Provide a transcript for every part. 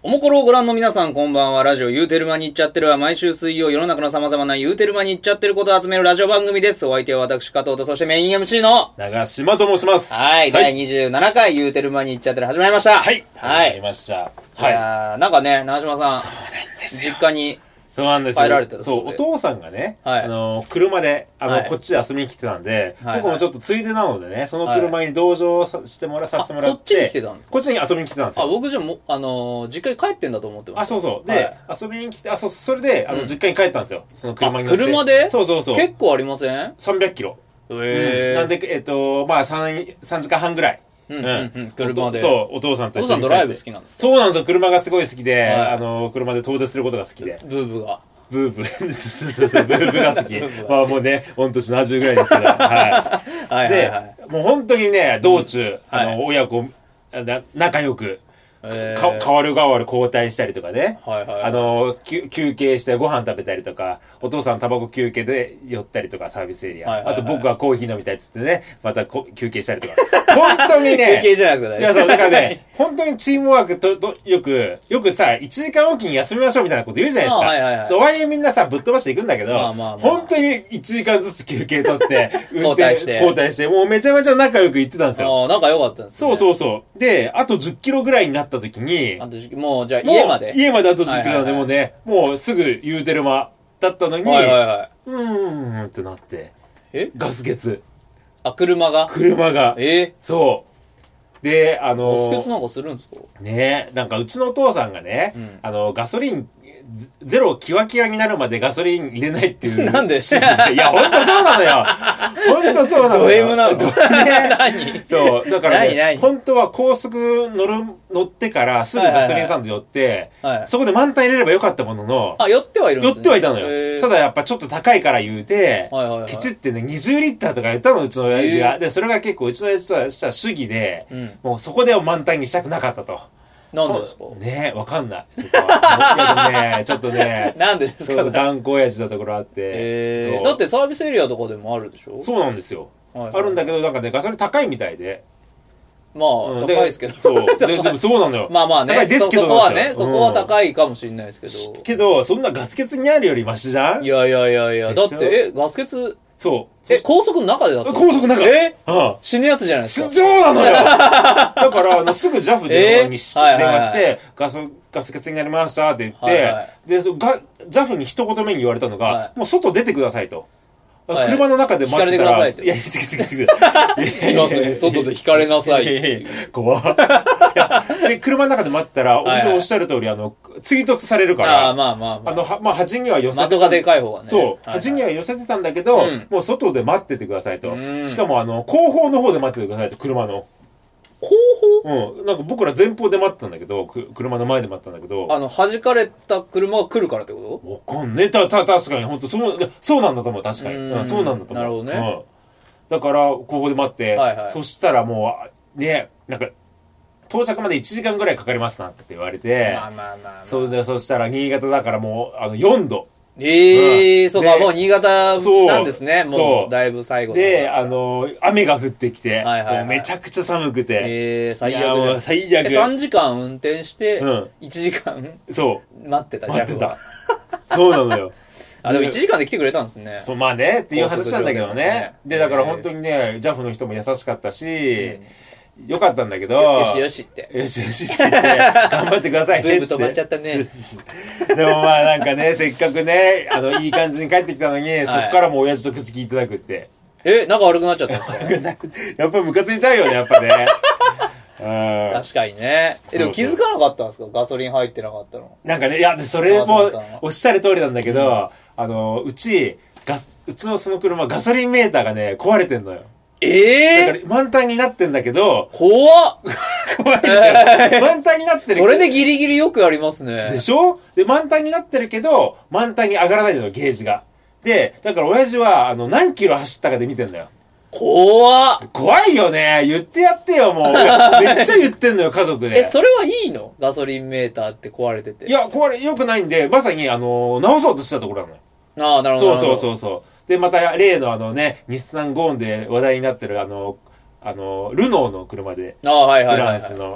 おもころをご覧の皆さんこんばんは。ラジオ言うてる間に言っちゃってるは毎週水曜世の中の様々な言うてる間に言っちゃってることを集めるラジオ番組です。お相手は私加藤とそしてメイン MC の長島と申します。 はい、第27回言うてる間に言っちゃってる始まりました。 はい。 はい。 始まりました。 いやー、なんかね、長島さん。 そうなんです実家に。 そうなんですよ。 帰られてたそう、お父さんがね、 はい、 車で、 はい、 こっちで遊びに来てたんで、 はい、 僕もちょっとついでなのでね、その車に同乗させてもらって、 こっちに来てたんですか？ こっちに遊びに来てたんですよ。 あ、僕じゃも実家に帰ってんだと思ってました。 あ、そうそう。で、遊びに来て、それで、実家に帰ったんですよ。その車に乗って。 車で？ そうそうそう。 結構ありません？ 300キロ。なんで、まあ、3時間半ぐらい。 車で。 そう、お父さんと一緒に。 お父さんドライブ好きなんですか？ そうなんですよ。車がすごい好きで、車で遠出することが好きで。 ブーブが。 ブーブが好き。まあもうね、御年70ぐらいですけど。はい。で、もう本当にね、道中、親子、仲良く、変わる交代したりとかね。休憩してご飯食べたりとか、お父さんタバコ休憩で寄ったりとか、サービスエリア。あと僕はコーヒー飲みたいっつってね、また休憩したりとか。本当にね。 休憩じゃないですかね。 いや、そう、だからね、本当にチームワークと、よくさ、1時間おきに休みましょうみたいなこと言うじゃないですか。そう、OIAみんなさ、ぶっ飛ばしていくんだけど、本当に1時間ずつ休憩取って、 交代して、 もうめちゃめちゃ仲良く行ってたんですよ。 仲良かったんですね。 そう。で、あと10キロぐらいになった時に、 もうじゃあ家まであと10キロなんで、もうね、もうすぐ言うてる間だったのに、ってなって。ガス欠。 あ、車が。 そう。で、 ガス欠なんかするんですか？ ねえ、なんかうちのお父さんがね、ガソリン、ゼロキワキワになるまでガソリン入れないっていう。 なんでいや、ほんとそうなのよ。ほんとそうなのよ。 ド M なの？ 何？そう。だからね、本当は高速乗ってからすぐガソリンスタンド寄って、そこで満タン入れればよかったものの、 寄ってはいるんですね。 寄ってはいたのよ。ただやっぱちょっと高いから言うて、ケチってね、20リッターとか言ったの、うちの親父が。で、それが結構うちの親父としたら主義で、もうそこで満タンにしたくなかったと。 なんでですか？ ねえ、わかんない。ちょっとね。 なんでですか？ 頑固親父なところあって。 だってサービスエリアとかでもあるでしょ？ そうなんですよ。あるんだけど、なんかね、ガソリン高いみたいで。 まあ、高いですけど。 そう。でもそうなのよ。 まあね。 高いですけど。 そこはね、そこは高いかもしれないですけど。 けど、そんなガス欠にあるよりマシじゃん？ いや。だって、ガス欠、 そう。 高速の中でだったの？ 高速の中。 死ぬやつじゃないですか。 そうなのよ。だから、すぐ JAF で電話して、ガス欠になりましたって言って、で、JAF に一言目に言われたのが、もう外出てくださいと。車の中で待ってたら、いや、すぐ。 今すぐ外で引かれなさい。 怖っ。で、車の中で待ってたら、本当におっしゃる通り、追突されるから、まあ、端には寄せて。 的がでかい方がね。 そう。端には寄せてたんだけど、もう外で待っててくださいと。しかも、後方の方で待っててくださいと、車の。 後方？ なんか僕ら前方で待ってたんだけど、車の前で待ってたんだけど。 弾かれた車が来るからってこと？ わかんねえ。確かに、本当そうなんだと思う、確かに。そうなんだと思う。 なるほどね。 だから、ここで待って、そしたらもう、ね、なんか、到着まで1時間ぐらいかかりますなって言われて、そしたら新潟だからもう、4度。 そうか、もう新潟なんですね。もう、だいぶ最後で、雨が降ってきて、めちゃくちゃ寒くて。 最悪。3時間運転して、1時間待ってた、 待ってた。そうなのよ。 でも1時間で来てくれたんですね。 そう、まあね、っていう話なんだけどね。で、だから本当にね、JAF の人も優しかったし、よかったんだけど。 よしって言って。 頑張ってくださいね。 ブーブ止まっちゃったね。 でもまあなんかね、せっかくね、いい感じに帰ってきたのに、そっからもう親父と口聞いてなくって。 仲悪くなっちゃったんですか？ やっぱムカついちゃうよね、やっぱね。 確かにね。でも気づかなかったんですか？ガソリン入ってなかったの。 なんかね、いや、それもおっしゃる通りなんだけど、うちのその車ガソリンメーターがね、壊れてんのよ。だから満タンになってんだけど、 怖っ満タンになってるけど。 それでギリギリよくありますね。 でしょ？で、満タンになってるけど、満タンに上がらないのよ、ゲージが。で、だから親父は、何キロ走ったかで見てんだよ。 怖いよね。言ってやってよ、もう。めっちゃ言ってんのよ、家族で。 それはいいの？ガソリンメーターって壊れてて。 いや、良くないんで、まさに、直そうとしたところなのよ。 なるほど。 そう。で、また、例の日産ゴーンで話題になってる、ルノーの車で。 フランスの。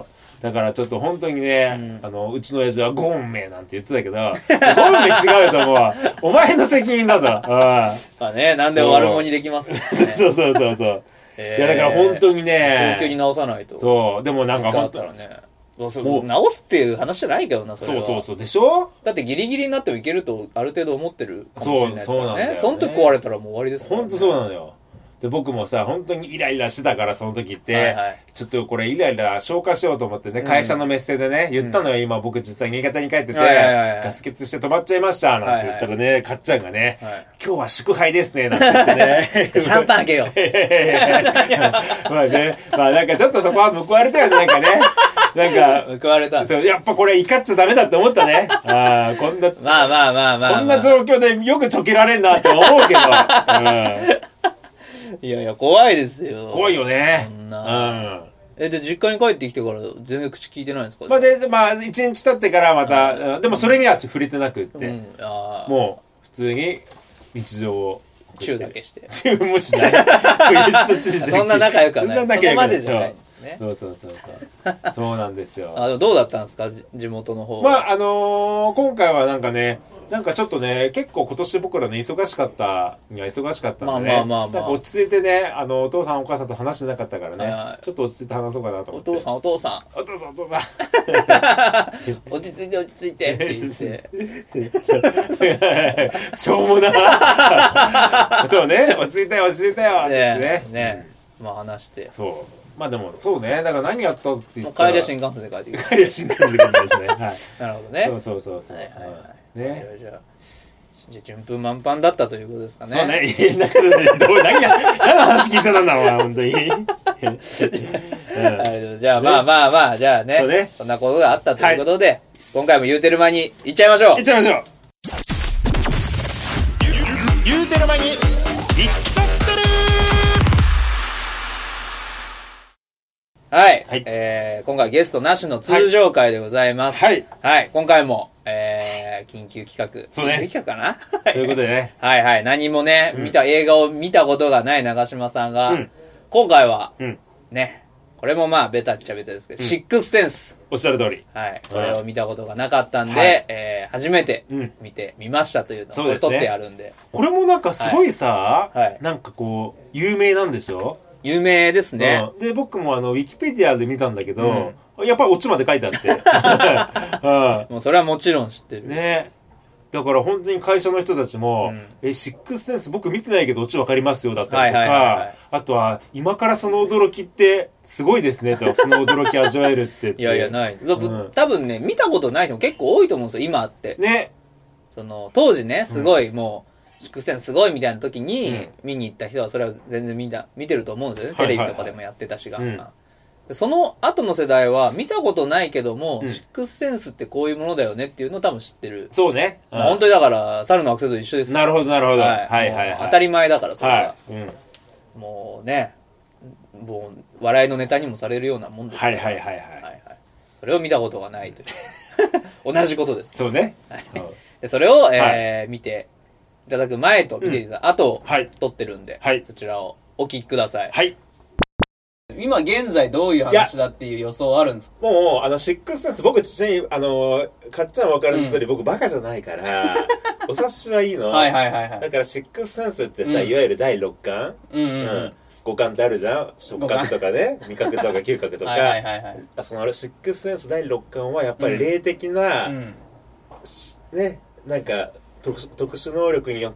だからちょっと本当にね、うちの親父はゴンメなんて言ってたけど、ゴンメ違うと思う。お前の責任だと。 まあね、なんでも悪者にできますからね。 そう。いやだから本当にね。 早急に直さないと。 そう。でもなんか本当にね。直すっていう話じゃないけどな、それは。 そうでしょ。 だってギリギリになってもいけるとある程度思ってるかもしれないですからね。 そうなんだよね。 その時壊れたらもう終わりですからね。 本当そうなのよ。で僕もさ本当にイライラしてたからその時って、ちょっとこれイライラ消化しようと思ってね、会社のメッセでね言ったのよ、今僕実際新潟に帰ってて、ガス欠して止まっちゃいましたなんて言ったらね、かっちゃんがね、今日は祝杯ですねなんて言ってねシャンパン開けよまあね、まあなんかちょっとそこは報われたよね、なんかねなんか報われた。 やっぱこれ怒っちゃダメだって思ったね。こんなこんな状況でよくちょけられんなって思うけど、 いや怖いですよ。 怖いよね。 そんな。で、実家に帰ってきてから全然口聞いてないんですか？ まあ、1日経ってからまた、でもそれには触れてなくって、もう普通に日常を。 チューだけして。 チューもしない。 そんな仲良くはない。そこまでじゃない。 そうそうなんですよ。 どうだったんですか、地元の方は。まあ今回はなんかね、なんかちょっとね、結構今年僕らね忙しかったんでね、なんか落ち着いてね、お父さんお母さんと話してなかったからね、ちょっと落ち着いて話そうかなと思って。 お父さん落ち着いてって言ってしょうもなそうね、落ち着いたよってねまあ話して、 そうまあでもそうね、だから何やったって言ったら帰りは新幹線で帰ってくる。 帰りは新幹線で帰ってくるしね。 なるほどね。 そうね。 じゃあ順風満帆だったということですかね。 そうね。何の話聞いてたんだお前本当に。 じゃあまあじゃあね、そんなことがあったということで、今回も言うてる間に行っちゃいましょう。 言うてる間に行っちゃってる。 はい、今回ゲストなしの通常回でございます。はい、今回も、緊急企画。 そうね。 緊急企画かなということでね。 何もね、映画を見たことがない長嶋さんが、今回は、ね、これもまあ、ベタっちゃベタですけど、シックスセンス。 おっしゃる通り。 これを見たことがなかったんで、初めて見てみましたというのを撮ってあるんで。 これもなんかすごいさ、なんかこう、有名なんでしょ？ 有名ですね。 で、僕もウィキペディアで見たんだけど、やっぱりオチまで書いてあって。 もうそれはもちろん知ってる。 ね。だから本当に会社の人たちも、シックスセンス僕見てないけどオチわかりますよだったりとか、あとは今からその驚きってすごいですねと、その驚き味わえるっていやない。多分ね、見たことない人も結構多いと思うんですよ、今って。 ね。 当時ね、すごいもう、シックスセンスすごいみたいな時に見に行った人はそれは全然見てると思うんですよね。テレビとかでもやってたしが。その後の世代は見たことないけども、シックスセンスってこういうものだよねっていうのを多分知ってる。 そうね。 本当にだから猿の惑星と一緒です。 なるほど。当たり前だからそれは。もうね、もう笑いのネタにもされるようなもんですから。それを見たことがないという。同じことです。 そうね。 でそれを見ていただく前と見ていただく後撮ってるんで、そちらをお聞きください。今現在どういう話だっていう予想あるんですか？ もうシックスセンス僕ちなみにかっちゃん分かる通り僕バカじゃないからお察しはいいの。だからシックスセンスってさ、いわゆる第6感、五感ってあるじゃん。触覚とかね、味覚とか嗅覚とか。そのシックスセンス第6感はやっぱり霊的な、ね、なんか特殊能力によって、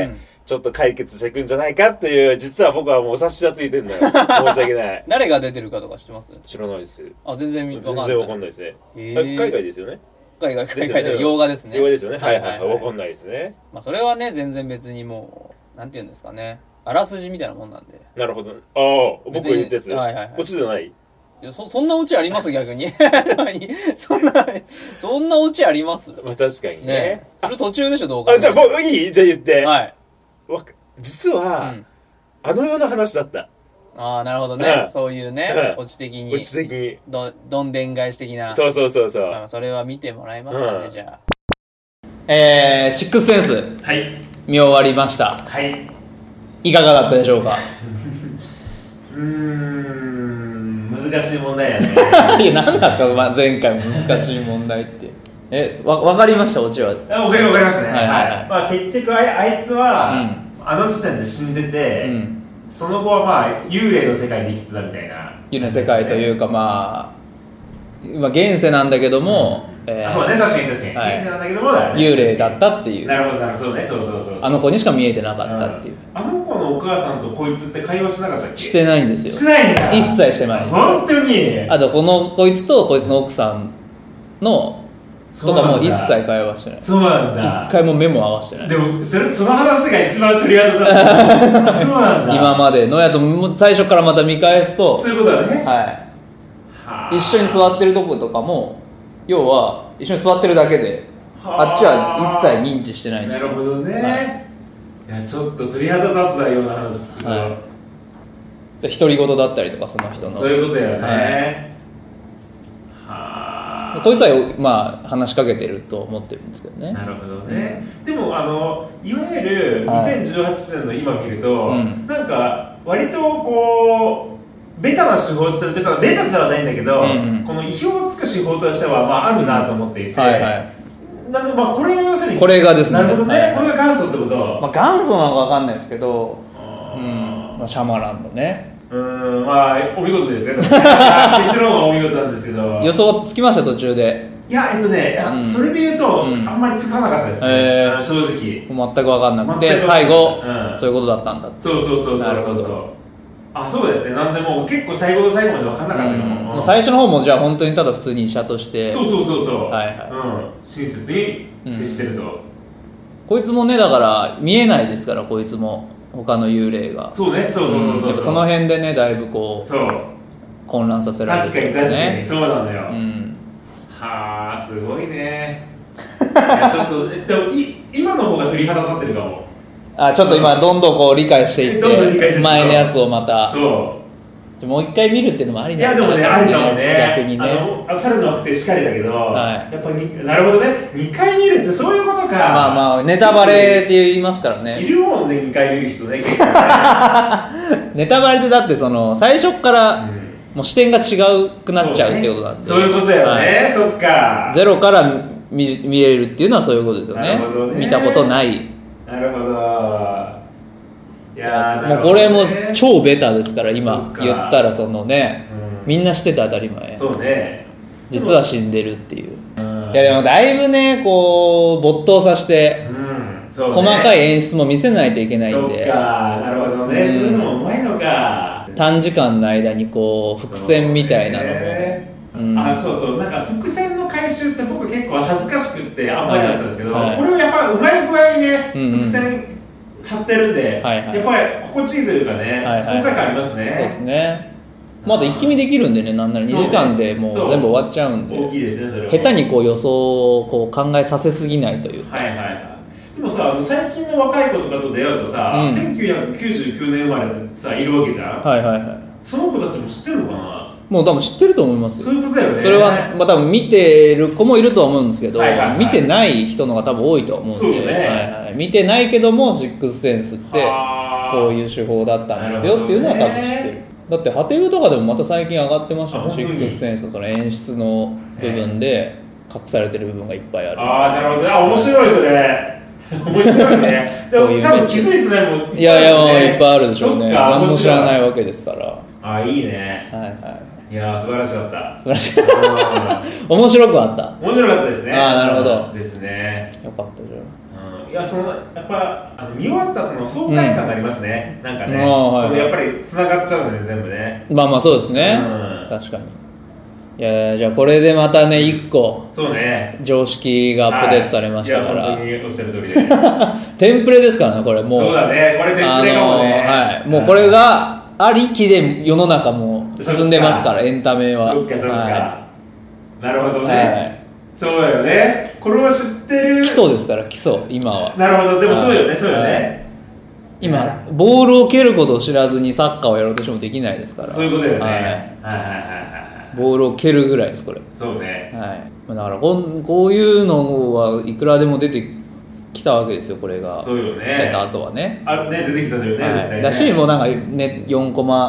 ちょっと解決していくんじゃないかっていう、実は僕はもうお察しはついてんだよ。申し訳ない。 誰が出てるかとか知ってます？ 知らないです。 全然わかんないですね。海外ですよね。 海外で洋画ですね。 洋画ですよね。わかんないですね。 まあそれはね、全然別にもう、なんて言うんですかね。あらすじみたいなもんなんで。 なるほど。僕が言ったやつ。オチじゃない？ そんなオチあります逆に。そんなオチあります？ まあ確かにね。 それ途中でしょ、どうか。 じゃあ僕いい？じゃあ言って。実は、あのような話だった。 なるほどね。そういうね、オチ的に。どんでん返し的な。 そう。 それは見てもらえますかね、じゃあ。シックスセンス。見終わりました。いかがだったでしょうか？ 難しい問題やね。 いや、何なんですか、前回難しい問題って。わかりました、オチは。 わかりましたね。 はいはいはい。 まあ結局あいつは、あの時点で死んでて、その後はまあ幽霊の世界で生きてたみたいな。 幽霊の世界というか、まあ現世なんだけども、 そうね、確かに、現世なんだけども、 幽霊だったっていう。 なるほど、そうね、そう。 あの子にしか見えてなかったっていう。 あの子のお母さんとこいつって会話しなかったっけ？ してないんですよ。 してないんだ。 一切してない。 本当に。 あとこいつとこいつの奥さんのとかも一切会話してない。 そうなんだ。 一回も目も合わせてない。 でもその話が一番取り当たったそうなんだ。 今までのやつも最初からまた見返すと、 そういうことだね。 はい。一緒に座ってるとことかも、要は一緒に座ってるだけで、あっちは一切認知してないんですよ。 なるほどね。いや、ちょっと鳥肌立つなような話聞くと、 独り言だったりとか、その人の。 そういうことだよね。 こいつはまあ話しかけてると思ってるんですけどね。 なるほどね。でもいわゆる2018年の今見ると、なんか割とこうベタな手法っちゃベタではないんだけど、この意表をつく手法としてはまああるなと思っていて、なんでまあこれが要するにこれがですね。 なるほどね。これが元祖ってこと。 まあ元祖なのかわかんないですけど、まあシャマランのね。 まあお見事ですね。結論はお見事なんですけど。 予想つきました途中で。 いやそれで言うと、あんまりつかなかったですね。正直。 全く分かんなくて最後、そういうことだったんだって。 そう。なるほど。あ、そうですね。なんでも結構最後の最後まで分かんなかったけども。 最初の方もじゃあ本当にただ普通に医者として。 そう。 はい。 親切に接してると。 こいつもねだから見えないですからこいつも。他の幽霊がそうねそうその辺でねだいぶこう混乱させられてる、ね、確かにそうなのよ、はあすごいねいやちょっとでも今の方が鳥肌立ってるかもちょっと今どんどんこう理解していって前のやつをまたもう一回見るっていうのもありだよね。いやでもね、ありかもね。 逆にね。 猿の惑星しかりだけど、やっぱりなるほどね。2回見るってそういうことか。 まあネタバレって言いますからね。 いるもんね、2回見る人ね。 ネタバレってだって最初からもう視点が違くなっちゃうってことなんで。 そういうことだよね。そっか。 ゼロから見れるっていうのはそういうことですよね。見たことない。 なるほど。 もうこれも超ベタですから今言ったらみんな知ってて当たり前。 そうね。 実は死んでるっていう。いやでもだいぶねこう没頭させて、細かい演出も見せないといけないんで。 そうかなるほどね。そういうのもうまいのか。 短時間の間にこう伏線みたいなのも。 そうなんか伏線の回収って僕結構恥ずかしくってあんまりだったんですけど、これをやっぱうまい具合にね伏線張ってるんで、やっぱり心地いいというかね、爽快感ありますね。 そうですね。まだ一気見できるんでね、なんなら2時間でもう全部終わっちゃうんで、 大きいですね、それは。 下手にこう予想をこう考えさせすぎないというか。 でもさ、最近の若い子とかと出会うとさ、1999年生まれってさ、いるわけじゃん。その子たちも知ってるのかな。 もう多分知ってると思いますよ。 そういうことだよね。 それは、まあ、多分見てる子もいるとは思うんですけど、見てない人の方が多分多いと思うんで、見てないけどもシックスセンスってこういう手法だったんですよっていうのは多分知ってる。だってハテブとかでもまた最近上がってましたもん。シックスセンスとかの演出の部分で隠されてる部分がいっぱいある。 なるほど。面白いそれ。面白いね。でも多分気づいてないもん。 いやもういっぱいあるでしょうね。何も知らないわけですから。 いいね。いや素晴らしかった。 素晴らしい。面白くあった。 面白かったですね。 なるほど。 ですね。 よかったじゃん。 いややっぱ見終わった後の爽快感がありますね。なんかね。やっぱり繋がっちゃうんでね全部ね。 まあそうですね。確かに。いやじゃあこれでまたね1個そうね常識がアップデートされましたから。 本当におっしゃる通りで。 テンプレですからねこれもう。 そうだねこれテンプレかもね。 もうこれがありきで世の中も進んでますからエンタメは。 そっか。なるほどね。そうだよね。これは知ってる。 基礎ですから基礎今は。 なるほどでもそうよね。 今ボールを蹴ることを知らずにサッカーをやろうとしてもできないですから。 そういうことだよね。 ボールを蹴るぐらいですこれ。 そうね。 だからこういうのはいくらでも出てきたわけですよこれが。 そうよね。 出た後はね。 出てきたよね。 だしもうなんかね4コマ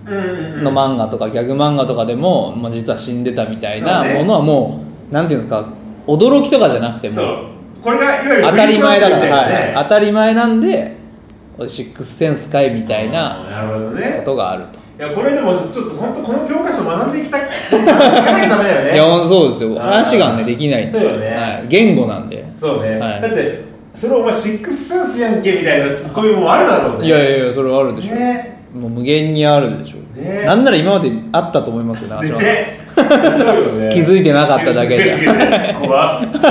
の漫画とかギャグ漫画とかでも、まあ、実は死んでたみたいなものはもうなんていうんですか、驚きとかじゃなくてもこれがいわゆる当たり前だから、はい、当たり前なんでシックスセンスかいみたいなことがあると。 いやこれでもちょっと本当この教科書学んでいきたいかなきゃダメだよね。 いやそうですよ、話がねできないんで。 そうよね、 はい、言語なんで。 そうね、はい、だってそれお前シックスセンスやんけみたいなツッコミもあるだろうね。 いやいやそれはあるでしょ、ね、もう無限にあるでしょ、ね、なんなら今まであったと思いますよね。 ねそうよね気づいてなかっただけで怖っ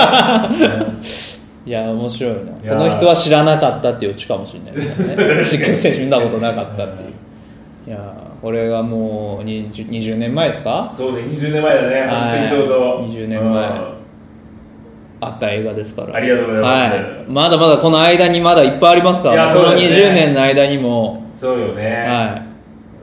いや面白いな。この人は知らなかったっていうオチかもしれないですねシックスセンス見たことなかったっていう。いやこれがもう 20年前ですか。 そうね20年前だね、本当にちょうど 20年前あった映画ですから。 ありがとうございます、 はい、まだまだこの間にまだいっぱいありますから、この20年の間にも。 そうよね、 はい、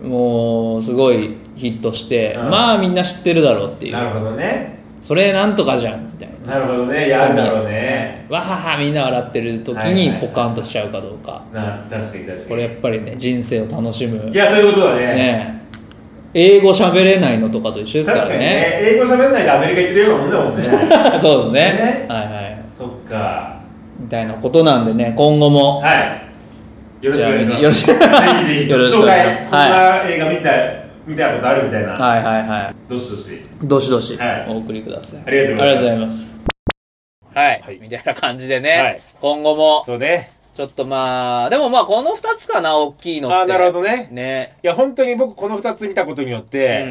もうすごいヒットして、まあみんな知ってるだろうっていう。 なるほどね、 それなんとかじゃんみたいな。 なるほどね、やるだろうね、 わははみんな笑ってる時にポカンとしちゃうかどうか、 確かに確かに。 これやっぱりね人生を楽しむ。 いやそういうことだね。 ね英語喋れないのとかと一緒ですからね。 確かにね、英語喋れないでアメリカ行ってるようなもんだもんねそうですね、はいはい、 そっかみたいなことなんでね、今後もはいよろしくお願いします。 よろしくぜひぜひ紹介、こんな映画見たことあるみたいな、 はいはいはい、 どしどしどしどしお送りください。 ありがとうございます。 はい、はい、みたいな感じでね、はい、今後もそうね、 ちょっとまあでもまあこの2つかな、大きいのって。 あ、なるほどね。 ね、 いや本当に僕この2つ見たことによって、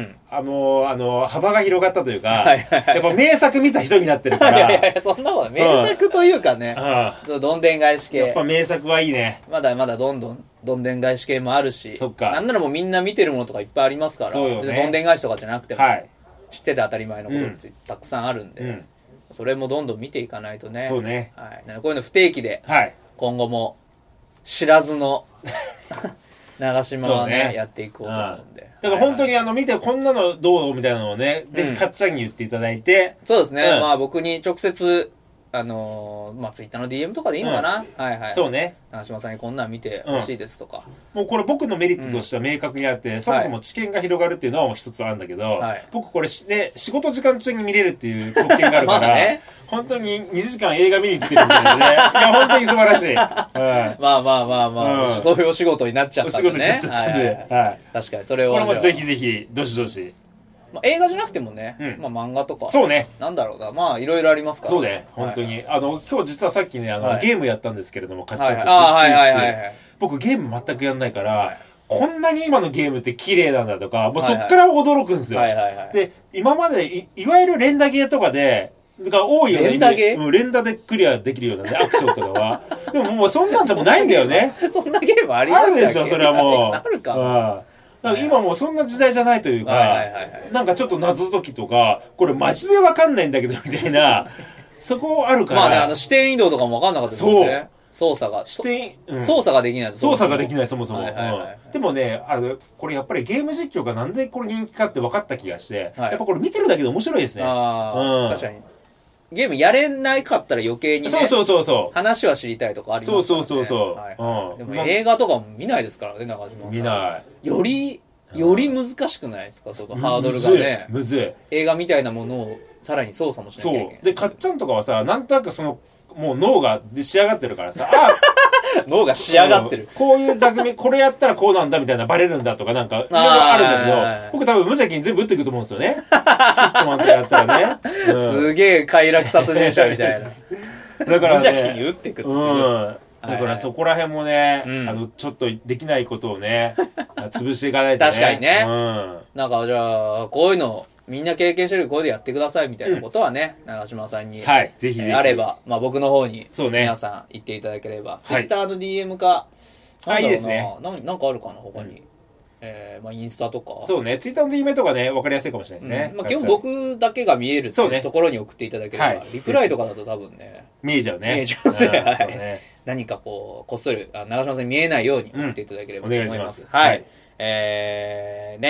幅が広がったというか、はいはいはい、やっぱ名作見た人になってるから。 いやいやそんなこと名作というかね、どんでん返し系。 やっぱ名作はいいね。 まだまだどんでん返し系もあるし、そっか、なんならもうみんな見てるものとかいっぱいありますから。そうよね、別にどんでん返しとかじゃなくても、はい、知ってて当たり前のことってたくさんあるんで、それもどんどん見ていかないとね。 そうね、 はい、こういうの不定期で、はい、今後も知らずの長島は ねやっていこうと思うんで、 だから本当に見てこんなのどうみたいなのをね、ぜひかっちゃんに言っていただいて。 そうですね、まあ僕に直接まあツイッターの DM とかでいいのかな、はいはい、 そうね、 長島さんにこんなん見てほしいですとか、 もうこれ僕のメリットとしては明確にあって、そもそも知見が広がるっていうのは一つあるんだけど、僕これね仕事時間中に見れるっていう特権があるから、本当に2時間映画見に来てるみたいなね。いや本当に素晴らしい。まあまあまあまあ、そういうお仕事になっちゃったんでね。お仕事になっちゃったんで、確かにそれをこれもぜひぜひどしどし。 映画じゃなくてもね、まあ漫画とか、 そうね、 なんだろうな、まあいろいろありますから。 そうね、本当に今日実はさっきねゲームやったんですけれども、買っちゃって、僕ゲーム全くやんないから、こんなに今のゲームって綺麗なんだとか、もうそっから驚くんですよ。で今まで いわゆる連打ゲーとかでが多いよね。 連打ゲー？ 連打でクリアできるようなね、アクションとかは。でももうそんなんじゃもうないんだよね。 そんなゲームありますあるでしょ、それはもう。 あるか。 だから今もうそんな時代じゃないというか、なんかちょっと謎解きとか、これマジでわかんないんだけどみたいな、そこあるから。 まあね、視点移動とかもわかんなかったですもんね。操作が。操作ができない。 操作ができない、そもそも。でもね、これやっぱりゲーム実況がなんでこれ人気かって分かった気がして、やっぱこれ見てるだけで面白いですね。 確かに。ゲームやれないかったら余計にね、話は知りたいとかありますからね。そう。でも映画とかも見ないですからね、中島さん。 見ない。 より難しくないですか、そのハードルがね。 むずい。 映画みたいなものをさらに操作もしなきゃいけない。 そう。で、かっちゃんとかはさ、なんとなくもう脳が仕上がってるからさ、 脳が仕上がってる。 こういう座組、これやったらこうなんだみたいなバレるんだとかなんか、いろいろあるんだけど、僕多分無邪気に全部打っていくと思うんですよね。ヒットマンとかやったらね。 すげえ快楽殺人者みたいな。 だからね。 無邪気に打っていくってだからそこら辺もね、ちょっとできないことをね、潰していかないとね。 確かにね。なんかじゃあ、こういうの、みんな経験してるこれでやってくださいみたいなことはね、長島さんにぜひあれば、まあ僕の方に皆さん言っていただければ、ツイッターの DM か、 いいですね。 なんかあるかな他に。まあインスタとか。 そうね、ツイッターの DM とかね、わかりやすいかもしれないですね。 まあ基本僕だけが見えるっていうところに送っていただければ、リプライとかだと多分ね、 見えちゃうね。 見えちゃうね。何かこっそり長島さんに見えないように送っていただければと思います。はい。ね。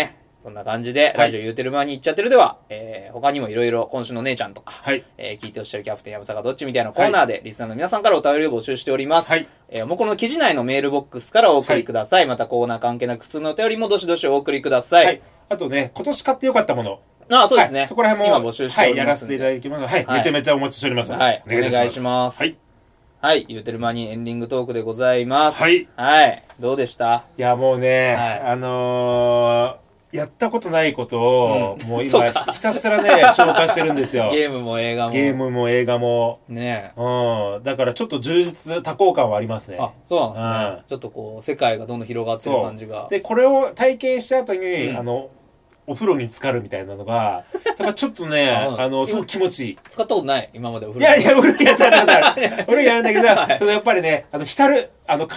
そんな感じで、ラジオ言うてる間に行っちゃってるでは、他にもいろいろ今週の姉ちゃんとか、聞いてほしいキャプテン山坂どっちみたいなコーナーで、リスナーの皆さんからお便りを募集しております。もうこの記事内のメールボックスからお送りください。またコーナー関係なく普通のお便りもどしどしお送りください。 あとね、今年買ってよかったもの。 そうですね。 そこら辺も今募集しております。 やらせていただきます。めちゃめちゃお待ちしております。お願いします。言うてる間にエンディングトークでございます。どうでした？ いや、もうね、やったことないことを、もう今、ひたすらね、消化してるんですよ。 ゲームも映画も。 ねえ。だからちょっと充実、多幸感はありますね。 そうなんですね。ちょっとこう、世界がどんどん広がってる感じが。 で、これを体験した後に、お風呂に浸かるみたいなのが、やっぱちょっとね、すごく気持ちいい。 使ったことない今までお風呂。 いや、お風呂やるんだけど、やっぱりね、浸る、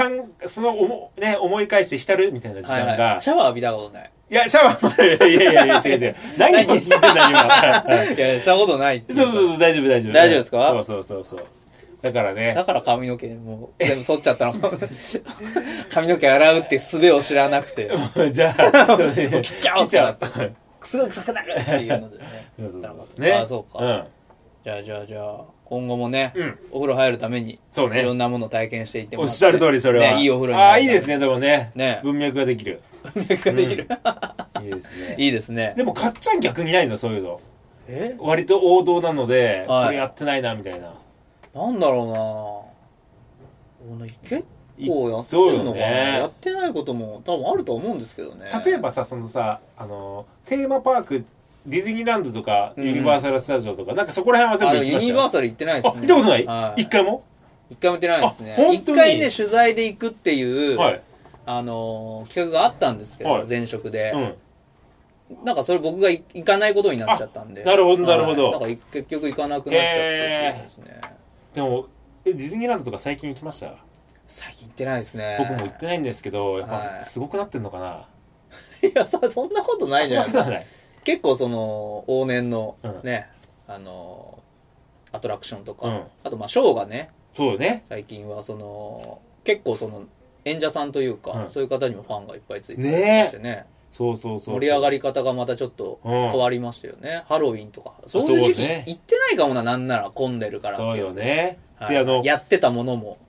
思い返して浸るみたいな時間が。 シャワー浴びたことない。 いや、シャワーも、いや、違う。何を聞いてんだ、今。 いや、したことないって。 そう、大丈夫。 大丈夫ですか？ そう。だからね。 だから髪の毛もう全部剃っちゃったの。髪の毛洗うって術を知らなくて。 じゃあ、 切っちゃおうってなって。すぐ臭くなるっていうのでね。ね。そうか。じゃあ、今後もね、お風呂入るために、いろんなものを体験していってもらって。おっしゃる通り、それは。 いいお風呂に。 いいですね、でもね。文脈ができる。 文脈ができる。 いいですね。 いいですね。 でも、かっちゃん逆にないの、そういうの。割と王道なので、これやってないな、みたいな。 なんだろうな結構やってるのかな、やってないことも多分あると思うんですけどね。 例えばさ、テーマパーク、ディズニーランドとか、ユニバーサルスタジオとか、なんかそこら辺は全部行きました。 ユニバーサル行ってないですね。 行ったことない？一回も行ってないですね。一回ね、取材で行くっていう、企画があったんですけど、前職で。なんかそれ僕が行かないことになっちゃったんで。 なるほど。 なんか結局行かなくなっちゃってですね。 でも、ディズニーランドとか最近行きました？ 最近行ってないですね。 僕も行ってないんですけど、やっぱすごくなってんのかな？ いや、そんなことないじゃないですか。結構往年のね、アトラクションとか、あとショーがね、最近は結構演者さんというか、そういう方にもファンがいっぱいついてましてね。 そう。 盛り上がり方がまたちょっと変わりましたよね。ハロウィンとか。そういう時期行ってないかもな、なんなら混んでるからっていう。 そうよね。 で、やってたものも。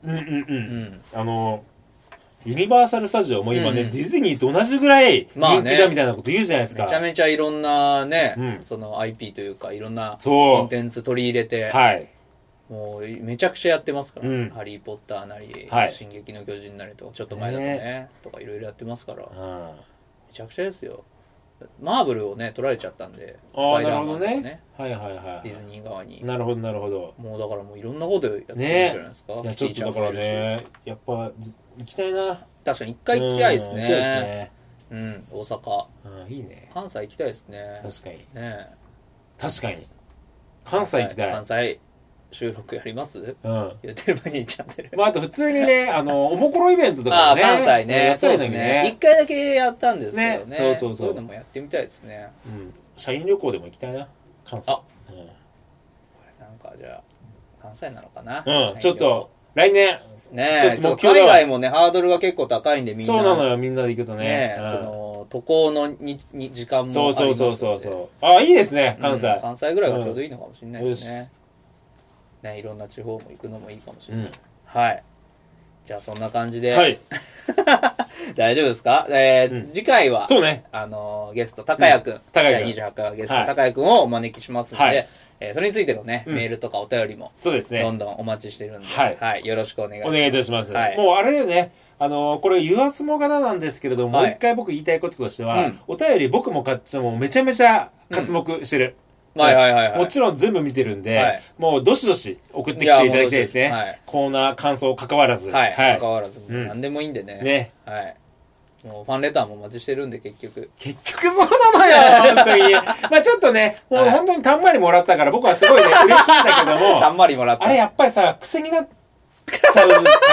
ユニバーサルスタジオも今ね、ディズニーと同じぐらい人気だみたいなこと言うじゃないですか。 めちゃめちゃいろんなね、IP というか、いろんなコンテンツ取り入れて、もうめちゃくちゃやってますから。ハリーポッターなり、進撃の巨人なりとか、ちょっと前だとね、とかいろいろやってますから。めちゃくちゃですよ。マーブルをね、取られちゃったんで、スパイダーマンとかね。ディズニー側に。 なるほど。 もうだからもういろんなことやってるんじゃないですか。 いや、ちょっとだからね、やっぱ行きたいな。 確かに一回行きたいですね。大阪。 いいね。 関西行きたいですね。 確かに。 確かに。関西行きたい。 関西収録やります？言ってる間にチャンネル。 あと普通にね、おもころイベントとかね。 関西ね。そうですね。一回だけやったんですけどね。 そう。 そういうのもやってみたいですね。 社員旅行でも行きたいな。関西。これなんかじゃあ、関西なのかな。 ちょっと、来年。 ねえ、海外もね、ハードルが結構高いんでみんな。 そうなのよ、みんなで行くとね。 渡航の時間もありますので。 そう。いいですね、関西。 関西ぐらいがちょうどいいのかもしれないですね。いろんな地方も行くのもいいかもしれない。はい。じゃあそんな感じで。大丈夫ですか？次回は、ゲスト、高谷くん。第28回はゲスト、高谷くんをお招きしますので、それについてのね、メールとかお便りも、どんどんお待ちしてるんで、よろしくお願いします。 お願いいたします。もうあれだよね。これ、言わすもがななんですけれども、もう一回僕言いたいこととしては、お便り僕もかっちゃんもめちゃめちゃ活目してる。もちろん全部見てるんで、もうどしどし送ってきていただきたいですね。コーナー、感想、関わらず。 関わらず。何でもいいんでね。もうファンレターもお待ちしてるんで、結局そうなのよ、本当に。ちょっとね、もう本当にたんまりもらったから僕はすごいね、嬉しいんだけども。 たんまりもらった。 あれやっぱりさ、癖になっちゃうから、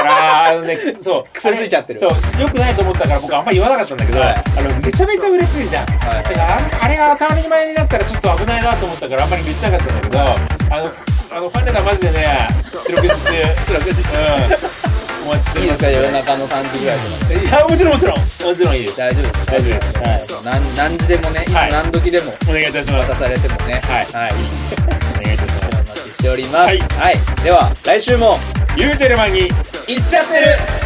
癖ついちゃってる。 そう、良くないと思ったから僕あんまり言わなかったんだけど、めちゃめちゃ嬉しいじゃん。あれが当たり前になったらちょっと危ないなと思ったからあんまり言ってなかったんだけど、ファンレターマジでね、四六時中。 お待ちしております。 いいですか、夜中の3時ぐらいとか。 いや、もちろんもちろん。もちろんいいです。 大丈夫です。 大丈夫です。 はい。何時でもね、いつ何時でも。 お願いいたします。 渡されてもね。 はい。はい。お願いいたします。 お待ちしております。 はい。 はい。では、来週も、 言うてる間に、 行っちゃってる